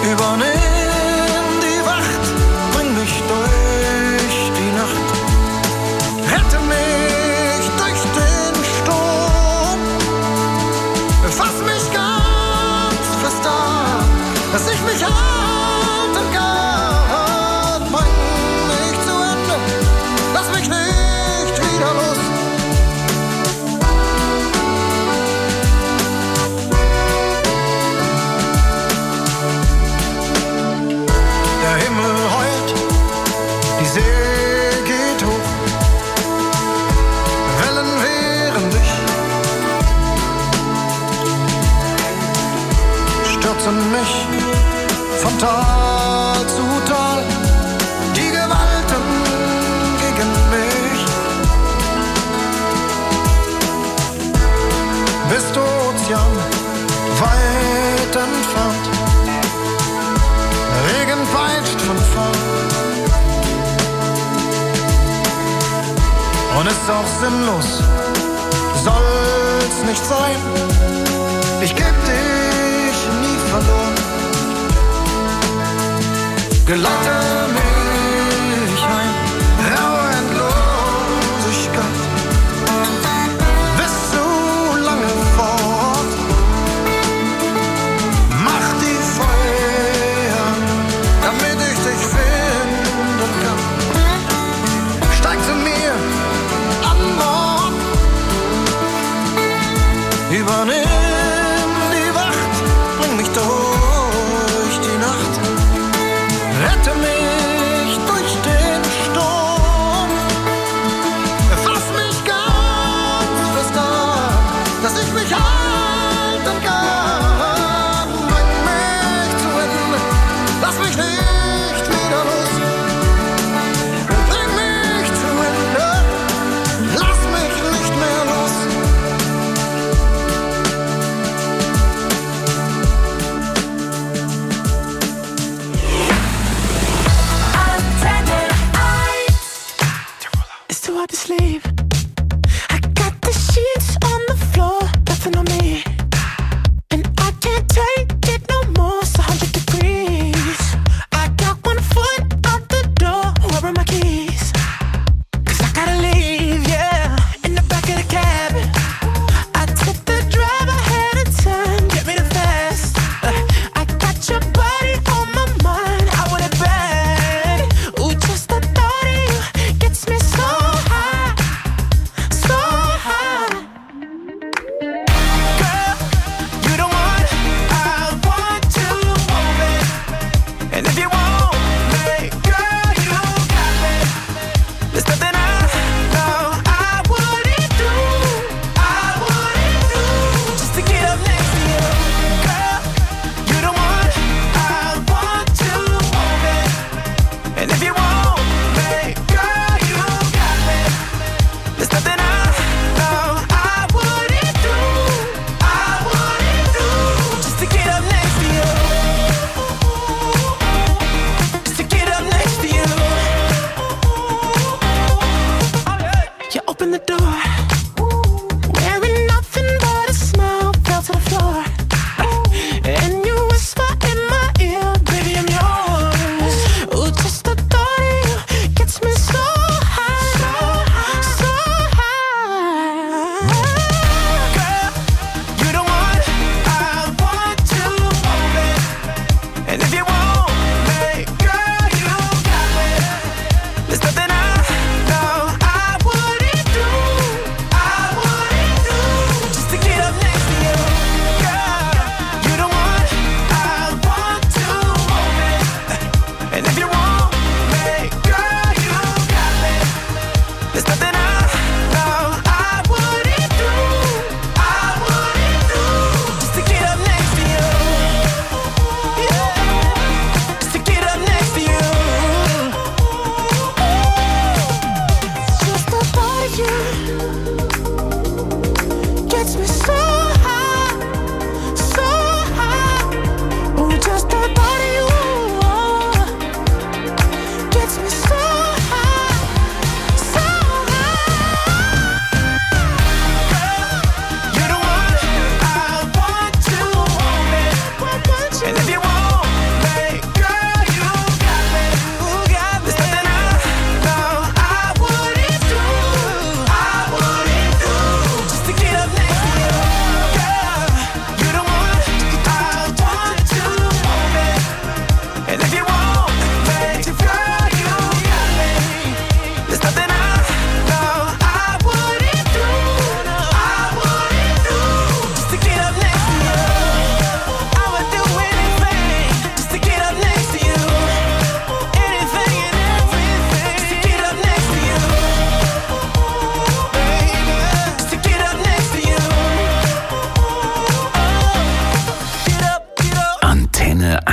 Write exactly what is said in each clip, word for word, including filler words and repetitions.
Übernimm die Wacht, bring mich durch die Nacht. Rette mich durch den Sturm. Fass mich ganz fest an, dass ich mich halten kann. Bring mich zu Ende, lass mich nicht wieder los. Der Himmel heult, die See geht hoch, Wellen wehren dich, stürzen mich von Tal zu Tal, die Gewalten gegen mich. Bist du Ozean, weit entfernt, Regen peitscht von vorn. Und ist auch sinnlos, soll's nicht sein. Ich geb dich nie verloren. Geleite mich heim, raue Endlosigkeit. Bist so lange fort. Mach die Feuer, damit ich dich finden kann. Steig zu mir an Bord. Übernimm die Wacht, bring mich durch die Nacht. Rette mich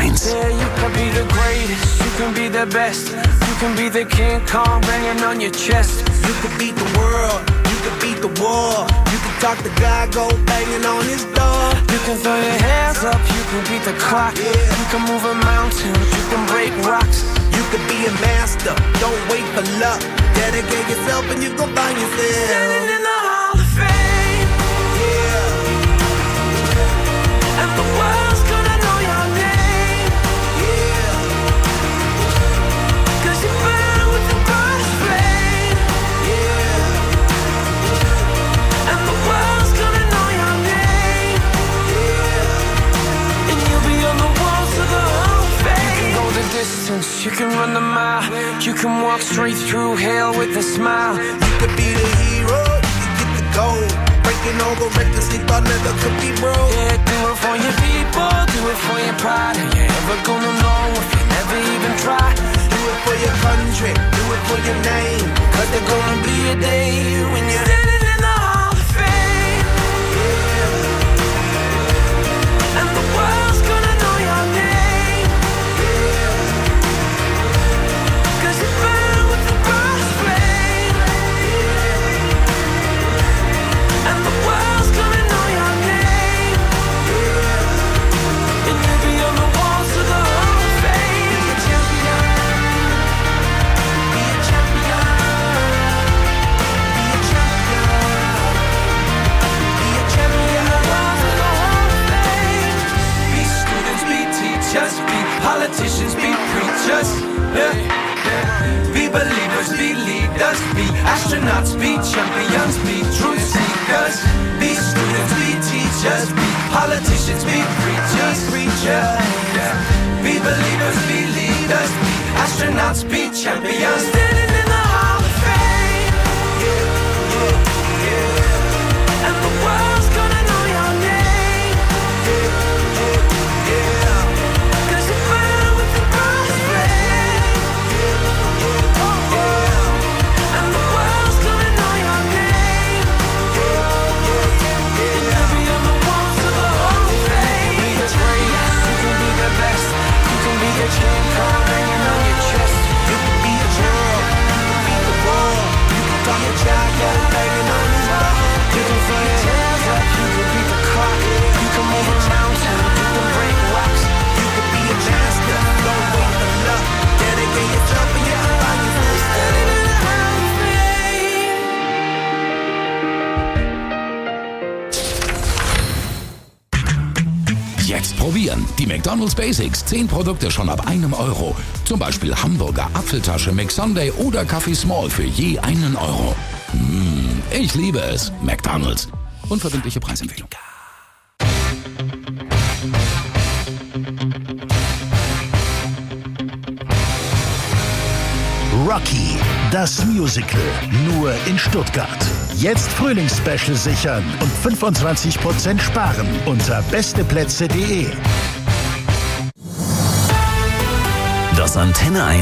eins. Yeah, you can be the greatest, you can be the best. You can be the King Kong banging on your chest. You could beat the world, you could beat the war. You can talk to God, go banging on his door. You can throw your hands up, you can beat the clock. Yeah. You can move a mountain, you can break rocks. You could be a master, don't wait for luck. Dedicate yourself and you gon' find yourself Standing in the Hall of Fame. Yeah. And the world's gonna know your name. Yeah. Cause you burn with the brightest flame. Yeah. And the world's gonna know your name. Yeah. And you'll be on the walls of the Hall of Fame. You can go the distance, you can run the mile. You can walk straight through hell with a smile. You could be the hero, you could get the gold. Breaking all the records they thought never could be broke. Yeah, do it for your people, do it for your pride. Are you ever gonna know if you never even try? Do it for your country, do it for your name. Cause there's gonna be a day when you're standing in the Hall of Fame. Yeah. And the world's gonna know your name. Yeah. Cause you burn with the brightest flame. Yeah. And the world's gonna know your name. Yeah. And you'll be on the walls of the Hall of Fame. Be a champion. Be a champion. Be a champion. Be a champion. The walls of the Hall of Fame. Be students, be teachers, be politicians, be preachers. Yeah. Be believers, be leaders, be astronauts, be champions, be truth seekers. Be students, be teachers, be politicians, be preachers, preachers. Yeah. Be believers, be leaders, be astronauts, be champions. Standing in the Hall of Fame. Yeah, yeah, yeah. And the world's gonna know your name. Yeah, yeah, yeah. Cause you burn with the brightest flame. And the world's gonna know your name. And you'll be on the walls of the Hall of Fame. You can be the greatest, you can be the best. You can be the King Kong banging on your chest. You could be a girl, you could beat the war. You could talk to God, go banging on his door. You can throw your hands up, you can beat the clock. You can move a mountain, you can break rocks. You could be a master, don't wait for luck. Dedicate yourself and you can find yourself Standing in the Hall of Fame. Jetzt probieren. Die McDonald's Basics. zehn Produkte schon ab einem Euro. Zum Beispiel Hamburger Apfeltasche McSunday oder Kaffee Small für je einen Euro. Mmh, ich liebe es. McDonald's. Unverbindliche Preisempfehlung. Rocky, das Musical, nur in Stuttgart. Jetzt Frühlingsspecial sichern und fünfundzwanzig Prozent sparen unter besteplätze punkt de. Das Antenne eins